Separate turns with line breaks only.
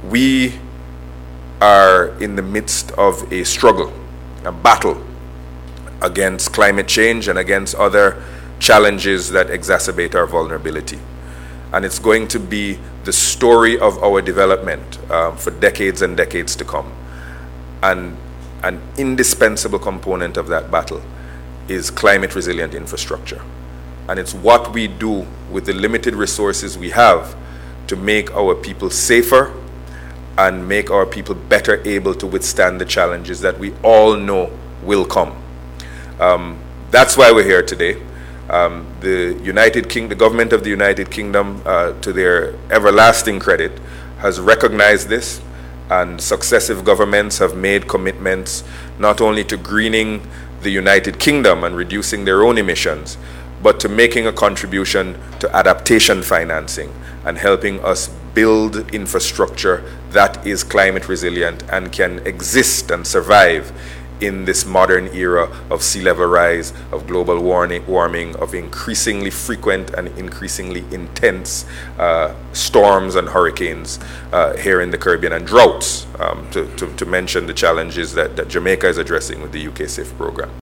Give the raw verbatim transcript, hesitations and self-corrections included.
we are in the midst of a struggle, a battle against climate change and against other challenges that exacerbate our vulnerability. And it's going to be the story of our development uh, for decades and decades to come. And an indispensable component of that battle is climate resilient infrastructure. And it's what we do with the limited resources we have to make our people safer and make our people better able to withstand the challenges that we all know will come. Um, that's why we're here today. Um, the United King, the government of the United Kingdom, uh, to their everlasting credit, has recognized this, and successive governments have made commitments not only to greening the United Kingdom and reducing their own emissions, but to making a contribution to adaptation financing and helping us build infrastructure that is climate resilient and can exist and survive in this modern era of sea level rise, of global warming, warming of increasingly frequent and increasingly intense uh, storms and hurricanes uh, here in the Caribbean, and droughts, um, to, to, to mention the challenges that, that Jamaica is addressing with the U K SIF program.